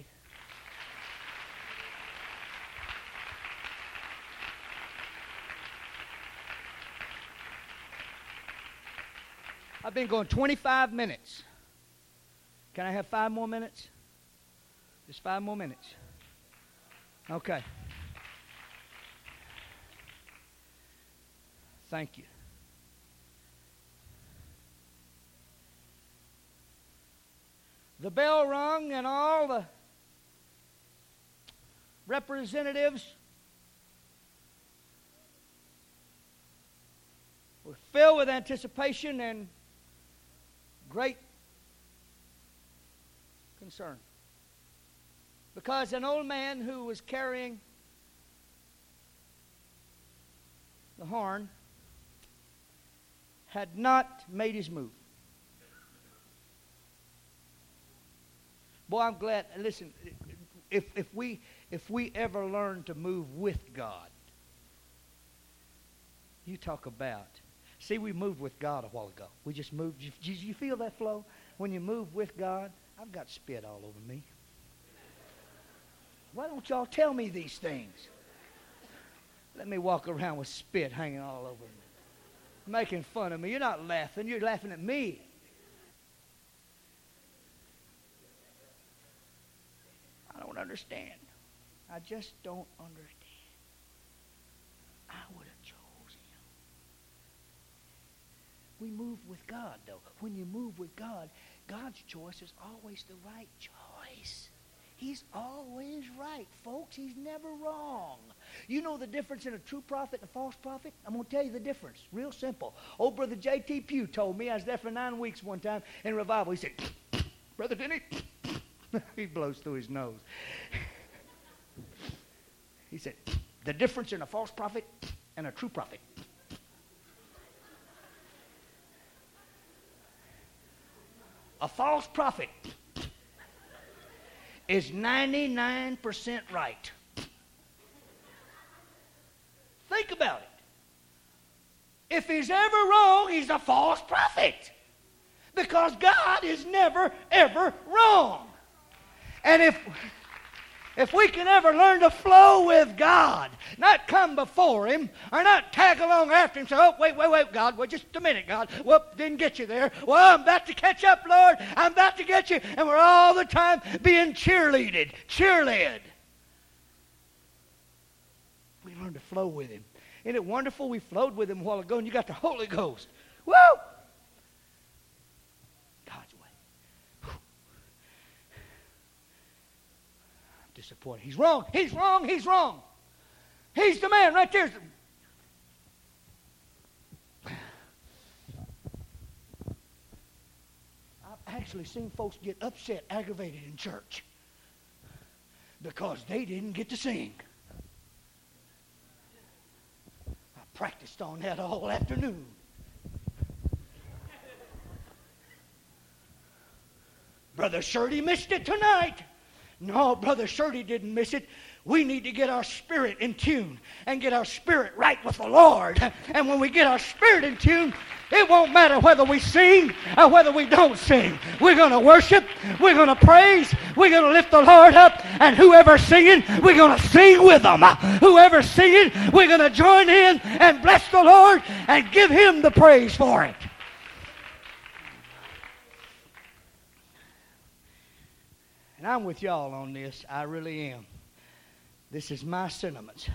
I've been going twenty-five minutes. Can I have five more minutes? Just five more minutes. Okay. Thank you. The bell rung and all the representatives were filled with anticipation and great concern. Because an old man who was carrying the horn had not made his move. Boy, I'm glad. Listen, if if we if we ever learn to move with God, you talk about. See, we moved with God a while ago. We just moved. Did you feel that flow? When you move with God, I've got spit all over me. Why don't y'all tell me these things? Let me walk around with spit hanging all over me. Making fun of me. You're not laughing. You're laughing at me. I don't understand. I just don't understand. I would have chose him. We move with God, though. When you move with God, God's choice is always the right choice. He's always right, folks. He's never wrong. You know the difference in a true prophet and a false prophet? I'm going to tell you the difference. Real simple. Old Brother J T Pugh told me, I was there for nine weeks one time in revival. He said, Brother Denny, he blows through his nose. He said, the difference in a false prophet and a true prophet. A false prophet is ninety-nine percent right. Think about it. If he's ever wrong, he's a false prophet. Because God is never, ever wrong. And if, if we can ever learn to flow with God, not come before him, or not tag along after him, say, oh, wait, wait, wait, God, wait just a minute, God. Whoop, didn't get you there. Well, I'm about to catch up, Lord. I'm about to get you. And we're all the time being cheerleaded, cheerled. We learn to flow with him. Isn't it wonderful? We flowed with him a while ago, and you got the Holy Ghost. Woo! God's way. Whew. I'm disappointed. He's wrong. He's wrong. He's wrong. He's the man right there. I've actually seen folks get upset, aggravated in church because they didn't get to sing. I practiced on that all afternoon. Brother Shirley missed it tonight. No, Brother Shirley didn't miss it. We need to get our spirit in tune and get our spirit right with the Lord. And when we get our spirit in tune, it won't matter whether we sing or whether we don't sing. We're going to worship. We're going to praise. We're going to lift the Lord up. And whoever's singing, we're going to sing with them. Whoever's singing, we're going to join in and bless the Lord and give him the praise for it. And I'm with y'all on this. I really am. This is my sentiments.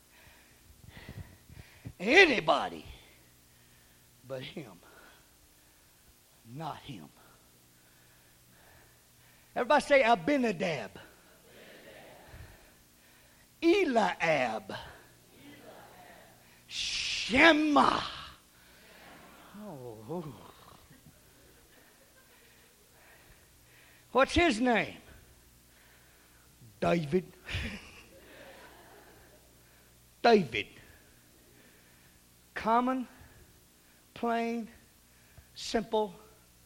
Anybody but him. Not him. Everybody say Abinadab. Eliab. Eliab. Shema. Oh. What's his name? David. David. Common, plain, simple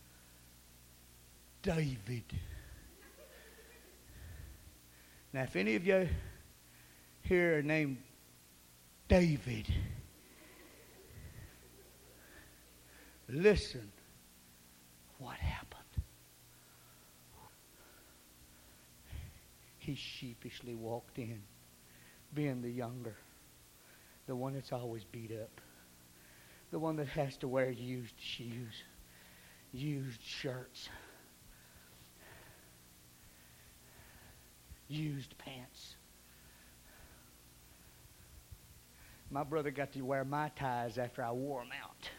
David. Now, if any of you here are named David, listen what happened. He sheepishly walked in, being the younger, the one that's always beat up, the one that has to wear used shoes, used shirts, used pants. My brother got to wear my ties after I wore them out.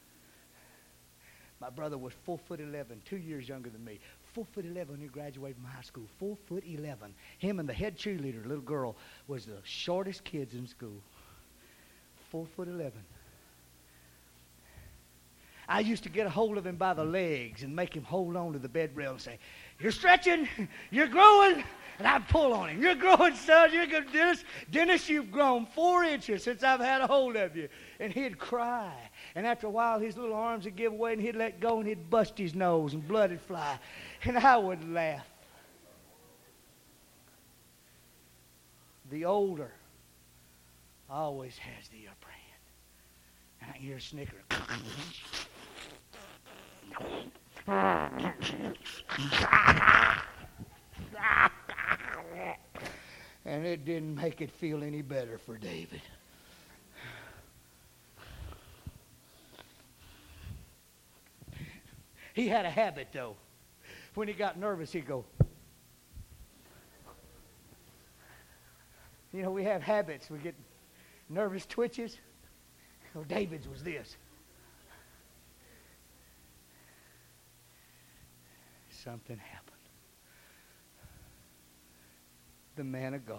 My brother was four foot eleven, two years younger than me. Four foot eleven when he graduated from high school. Four foot eleven. Him and the head cheerleader, little girl, was the shortest kids in school. Four foot eleven. I used to get a hold of him by the legs and make him hold on to the bed rail and say, "You're stretching, you're growing," and I'd pull on him. "You're growing, son. You're good, Dennis. Dennis, you've grown four inches since I've had a hold of you." And he'd cry. And after a while, his little arms would give way, and he'd let go, and he'd bust his nose, and blood would fly. And I would laugh. The older always has the upper hand. And I hear a snicker. And it didn't make it feel any better for David. He had a habit, though. When he got nervous, he'd go. You know, we have habits. We get nervous twitches. Well, David's was this. Something happened. The man of God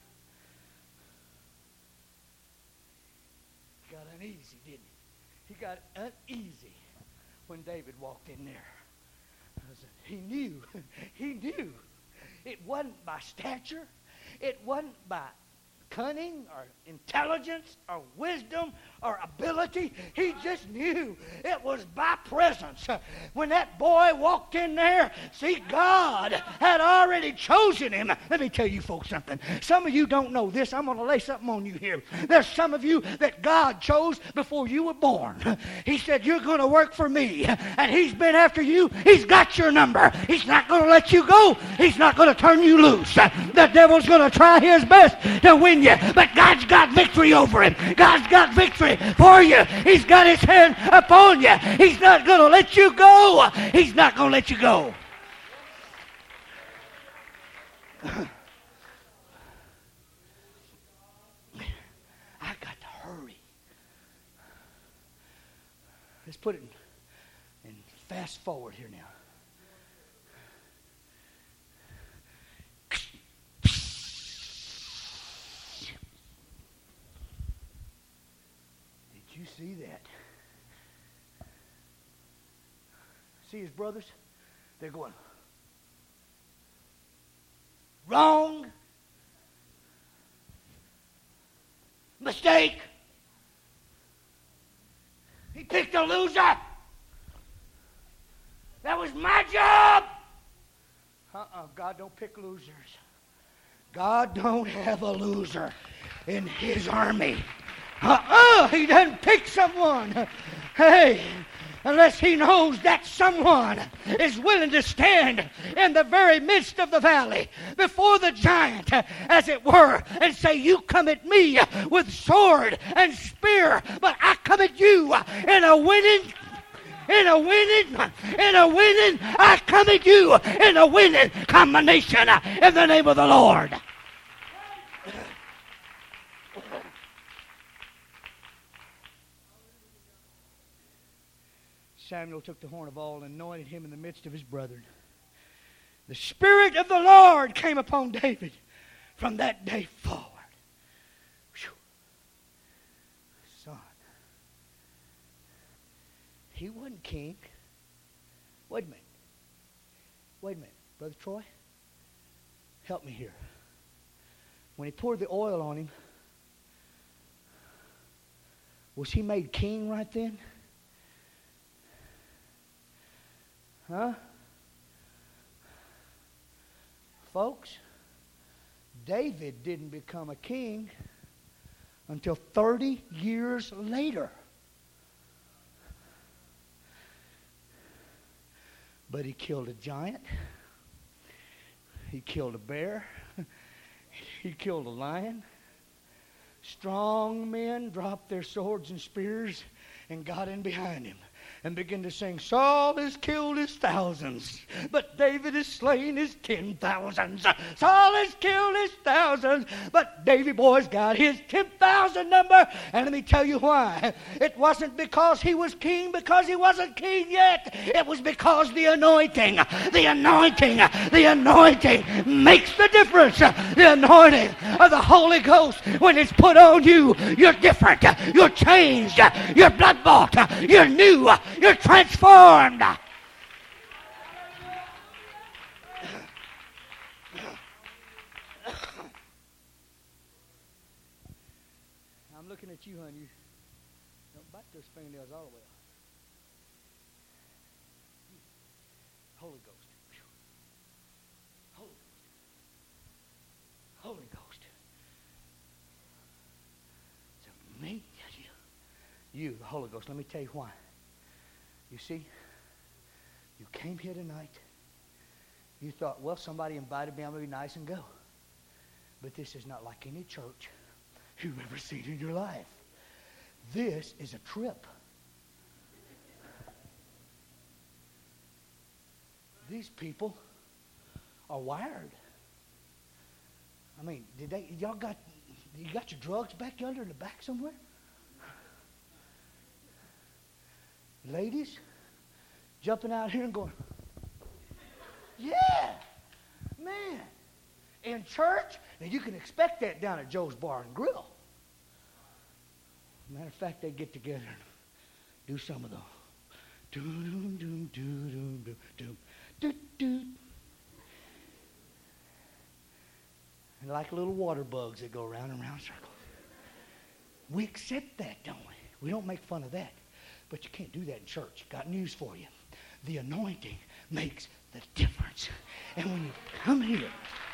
got uneasy, didn't he? He got uneasy when David walked in there. He knew, he knew it wasn't by stature, it wasn't by cunning or intelligence or wisdom or ability. He just knew it was by presence. When that boy walked in there, see, God had already chosen him. Let me tell you folks something. Some of you don't know this. I'm going to lay something on you here. There's some of you that God chose before you were born. He said, you're going to work for me. And he's been after you. He's got your number. He's not going to let you go. He's not going to turn you loose. The devil's going to try his best to win you. But God's got victory over him. God's got victory for you. He's got his hand upon you. He's not going to let you go. He's not going to let you go. I got to hurry. Let's put it in, in fast forward here now. You see that? See his brothers? They're going, wrong. Mistake. He picked a loser. That was my job. Uh-uh, God don't pick losers. God don't have a loser in his army. Uh-uh, he doesn't pick someone. Hey, unless he knows that someone is willing to stand in the very midst of the valley before the giant, as it were, and say, you come at me with sword and spear, but I come at you in a winning In a winning, in a winning, I come at you in a winning combination in the name of the Lord. Samuel took the horn of oil and anointed him in the midst of his brethren. The Spirit of the Lord came upon David from that day forward. Whew. Son, he wasn't king. Wait a minute. Wait a minute. Brother Troy, help me here. When he poured the oil on him, was he made king right then? Huh? Folks, David didn't become a king until thirty years later. But he killed a giant. He killed a bear. He killed a lion. Strong men dropped their swords and spears and got in behind him and began to sing, Saul has killed his thousands, but David has slain his ten thousands. Saul has killed his thousands, but David boy's got his ten thousand number. And let me tell you why. It wasn't because he was king, because he wasn't king yet. It was because the anointing, the anointing, the anointing makes the difference. The anointing of the Holy Ghost, when it's put on you, you're different. You're changed. You're blood-bought. You're new. You're transformed. I'm looking at you, honey. You don't bite those fingernails all the way off. Holy Ghost. Holy Ghost. Holy Ghost. It's me. You, the Holy Ghost. Let me tell you why. You see, you came here tonight. You thought, well, somebody invited me. I'm going to be nice and go. But this is not like any church you've ever seen in your life. This is a trip. these people are wired. I mean, did they? Y'all got you got your drugs back yonder in the back somewhere? Ladies, jumping out here and going, yeah, man. In church, now you can expect that down at Joe's Bar and Grill. Matter of fact, they get together and do some of the doom doom doom doom doom doom doom doom. And like little water bugs that go round and round circles. We accept that, don't we? We don't make fun of that. But you can't do that in church. Got news for you. The anointing makes the difference. And when you come here,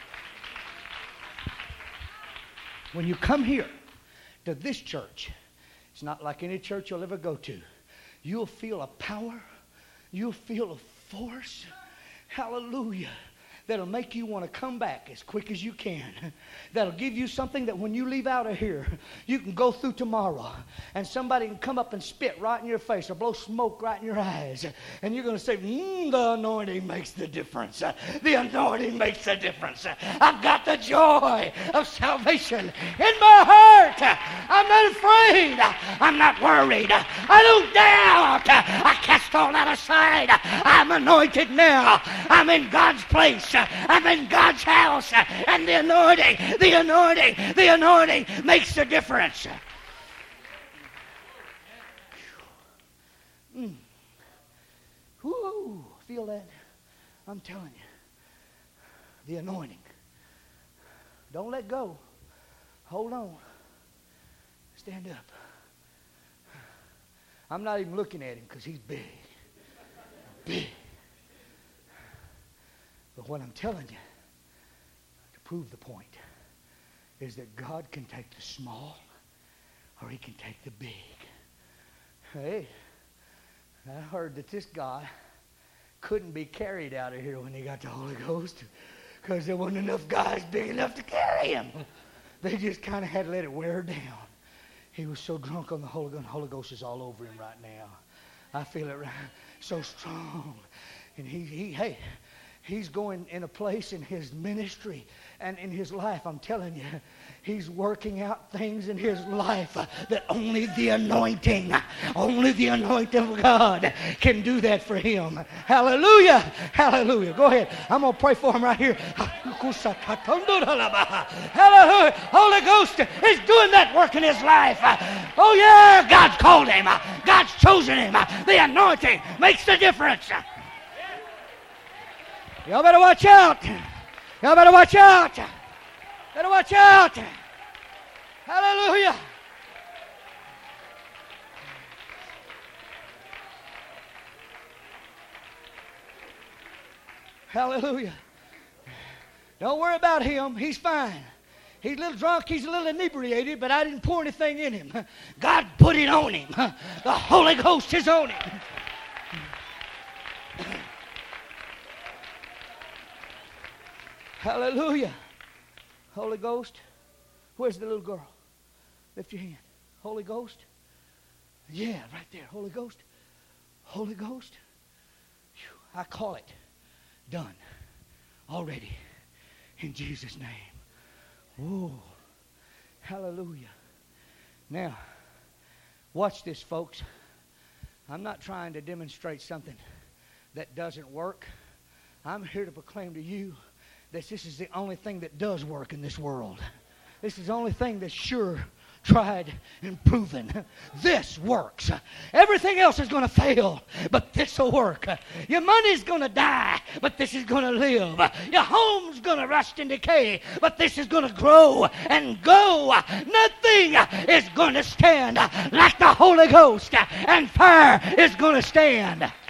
when you come here to this church, it's not like any church you'll ever go to. You'll feel a power. You'll feel a force. Hallelujah. That'll make you want to come back as quick as you can. That'll give you something that when you leave out of here, you can go through tomorrow and somebody can come up and spit right in your face or blow smoke right in your eyes. And you're going to say, mm, the anointing makes the difference. The anointing makes the difference. I've got the joy of salvation in my heart. I'm not afraid. I'm not worried. I don't doubt. I cast all that aside. I'm anointed now. I'm in God's place. I'm in God's house, and the anointing, the anointing, the anointing makes the difference. Mm. Woo, feel that? I'm telling you, the anointing. Don't let go. Hold on. Stand up. I'm not even looking at him because he's big. Big. But what I'm telling you, to prove the point, is that God can take the small or he can take the big. Hey, I heard that this guy couldn't be carried out of here when he got the Holy Ghost because there wasn't enough guys big enough to carry him. They just kind of had to let it wear down. He was so drunk on the Holy Ghost. The Holy Ghost is all over him right now. I feel it right, so strong. And he, he hey, he's going in a place in his ministry and in his life. I'm telling you, he's working out things in his life uh, that only the anointing, only the anointing of God can do that for him. Hallelujah. Hallelujah. Go ahead. I'm going to pray for him right here. Hallelujah. Holy Ghost is doing that work in his life. Oh, yeah. God's called him. God's chosen him. The anointing makes the difference. Y'all better watch out. Y'all better watch out. Better watch out. Hallelujah. Hallelujah. Don't worry about him. He's fine. He's a little drunk. He's a little inebriated, but I didn't pour anything in him. God put it on him. The Holy Ghost is on him. Hallelujah. Holy Ghost. Where's the little girl? Lift your hand. Holy Ghost. Yeah, right there. Holy Ghost. Holy Ghost. Whew. I call it done. Already. In Jesus' name. Whoa. Hallelujah. Now, watch this, folks. I'm not trying to demonstrate something that doesn't work. I'm here to proclaim to you that this is the only thing that does work in this world. This is the only thing that's sure, tried, and proven. This works. Everything else is going to fail, but this will work. Your money's going to die, but this is going to live. Your home's going to rust and decay, but this is going to grow and go. Nothing is going to stand like the Holy Ghost, and fire is going to stand.